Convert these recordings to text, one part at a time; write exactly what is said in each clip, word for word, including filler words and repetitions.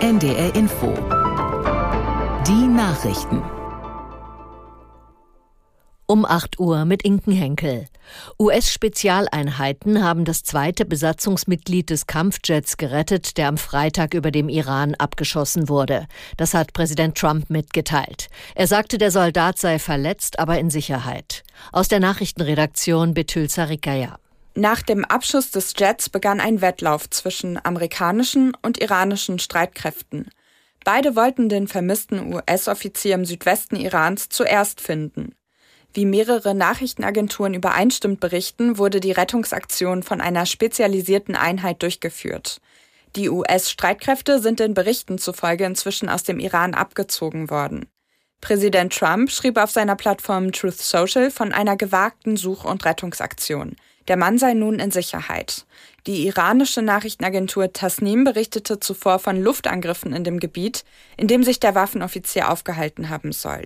N D R Info. Die Nachrichten. Um acht Uhr mit Inken Henkel. U S-Spezialeinheiten haben das zweite Besatzungsmitglied des Kampfjets gerettet, der am Freitag über dem Iran abgeschossen wurde. Das hat Präsident Trump mitgeteilt. Er sagte, der Soldat sei verletzt, aber in Sicherheit. Aus der Nachrichtenredaktion Betül Sarikaya. Nach dem Abschuss des Jets begann ein Wettlauf zwischen amerikanischen und iranischen Streitkräften. Beide wollten den vermissten U S-Offizier im Südwesten Irans zuerst finden. Wie mehrere Nachrichtenagenturen übereinstimmend berichten, wurde die Rettungsaktion von einer spezialisierten Einheit durchgeführt. Die U S-Streitkräfte sind den Berichten zufolge inzwischen aus dem Iran abgezogen worden. Präsident Trump schrieb auf seiner Plattform Truth Social von einer gewagten Such- und Rettungsaktion. Der Mann sei nun in Sicherheit. Die iranische Nachrichtenagentur Tasnim berichtete zuvor von Luftangriffen in dem Gebiet, in dem sich der Waffenoffizier aufgehalten haben soll.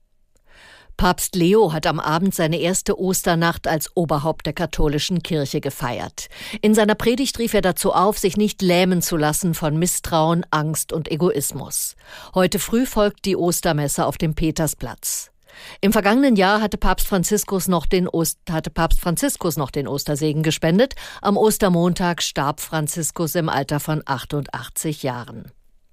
Papst Leo hat am Abend seine erste Osternacht als Oberhaupt der katholischen Kirche gefeiert. In seiner Predigt rief er dazu auf, sich nicht lähmen zu lassen von Misstrauen, Angst und Egoismus. Heute früh folgt die Ostermesse auf dem Petersplatz. Im vergangenen Jahr hatte Papst Franziskus noch den Ost- hatte Papst Franziskus noch den Ostersegen gespendet. Am Ostermontag starb Franziskus im Alter von achtundachtzig Jahren.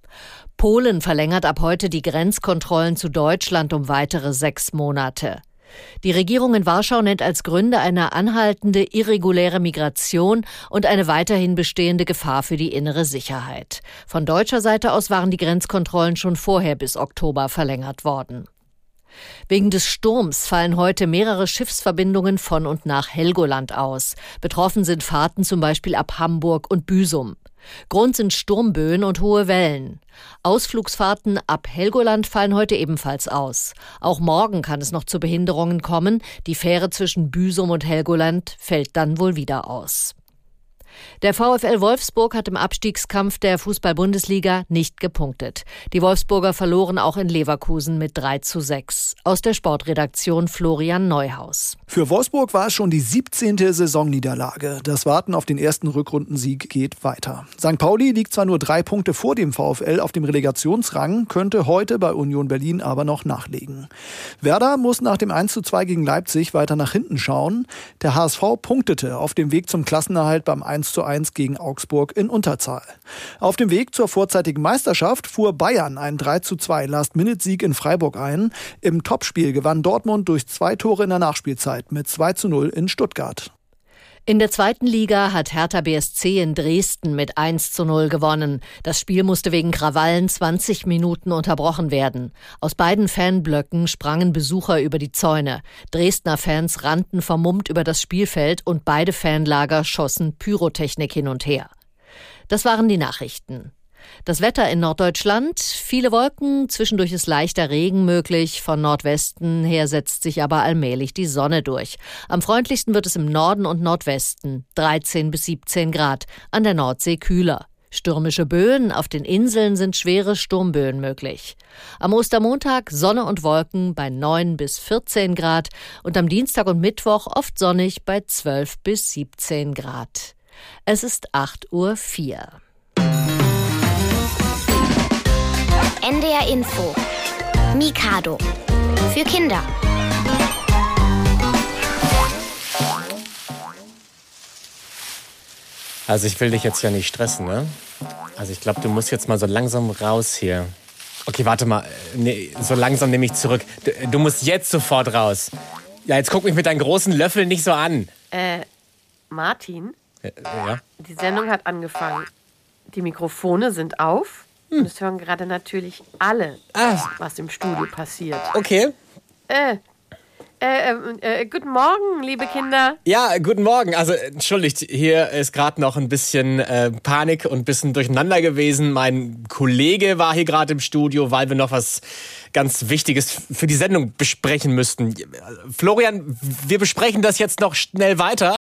Polen verlängert ab heute die Grenzkontrollen zu Deutschland um weitere sechs Monate. Die Regierung in Warschau nennt als Gründe eine anhaltende irreguläre Migration und eine weiterhin bestehende Gefahr für die innere Sicherheit. Von deutscher Seite aus waren die Grenzkontrollen schon vorher bis Oktober verlängert worden. Wegen des Sturms fallen heute mehrere Schiffsverbindungen von und nach Helgoland aus. Betroffen sind Fahrten zum Beispiel ab Hamburg und Büsum. Grund sind Sturmböen und hohe Wellen. Ausflugsfahrten ab Helgoland fallen heute ebenfalls aus. Auch morgen kann es noch zu Behinderungen kommen. Die Fähre zwischen Büsum und Helgoland fällt dann wohl wieder aus. Der VfL Wolfsburg hat im Abstiegskampf der Fußball-Bundesliga nicht gepunktet. Die Wolfsburger verloren auch in Leverkusen mit drei zu sechs. Aus der Sportredaktion Florian Neuhaus. Für Wolfsburg war es schon die siebzehnte Saisonniederlage. Das Warten auf den ersten Rückrundensieg geht weiter. Sankt Pauli liegt zwar nur drei Punkte vor dem VfL auf dem Relegationsrang, könnte heute bei Union Berlin aber noch nachlegen. Werder muss nach dem eins zu zwei gegen Leipzig weiter nach hinten schauen. Der H S V punktete auf dem Weg zum Klassenerhalt beim eins zu eins gegen Augsburg in Unterzahl. Auf dem Weg zur vorzeitigen Meisterschaft fuhr Bayern einen drei zu zwei Last-Minute-Sieg in Freiburg ein. Im Topspiel gewann Dortmund durch zwei Tore in der Nachspielzeit mit zwei zu null in Stuttgart. In der zweiten Liga hat Hertha B S C in Dresden mit eins zu null gewonnen. Das Spiel musste wegen Krawallen zwanzig Minuten unterbrochen werden. Aus beiden Fanblöcken sprangen Besucher über die Zäune. Dresdner Fans rannten vermummt über das Spielfeld und beide Fanlager schossen Pyrotechnik hin und her. Das waren die Nachrichten. Das Wetter in Norddeutschland, viele Wolken, zwischendurch ist leichter Regen möglich, von Nordwesten her setzt sich aber allmählich die Sonne durch. Am freundlichsten wird es im Norden und Nordwesten, dreizehn bis siebzehn Grad, an der Nordsee kühler. Stürmische Böen, auf den Inseln sind schwere Sturmböen möglich. Am Ostermontag Sonne und Wolken bei neun bis vierzehn Grad und am Dienstag und Mittwoch oft sonnig bei zwölf bis siebzehn Grad. Es ist acht Uhr vier. N D R Info. Mikado. Für Kinder. Also ich will dich jetzt ja nicht stressen, ne? Also ich glaube, du musst jetzt mal so langsam raus hier. Okay, warte mal. Nee, so langsam nehme ich zurück. Du, du musst jetzt sofort raus. Ja, jetzt guck mich mit deinen großen Löffeln nicht so an. Äh, Martin? Ja? ja? Die Sendung hat angefangen. Die Mikrofone sind auf. Hm. Und es hören gerade natürlich alle, ah. was im Studio passiert. Okay. Äh, äh, äh, äh, guten Morgen, liebe Kinder. Ja, guten Morgen. Also, entschuldigt, hier ist gerade noch ein bisschen äh, Panik und ein bisschen durcheinander gewesen. Mein Kollege war hier gerade im Studio, weil wir noch was ganz Wichtiges für die Sendung besprechen müssten. Florian, wir besprechen das jetzt noch schnell weiter.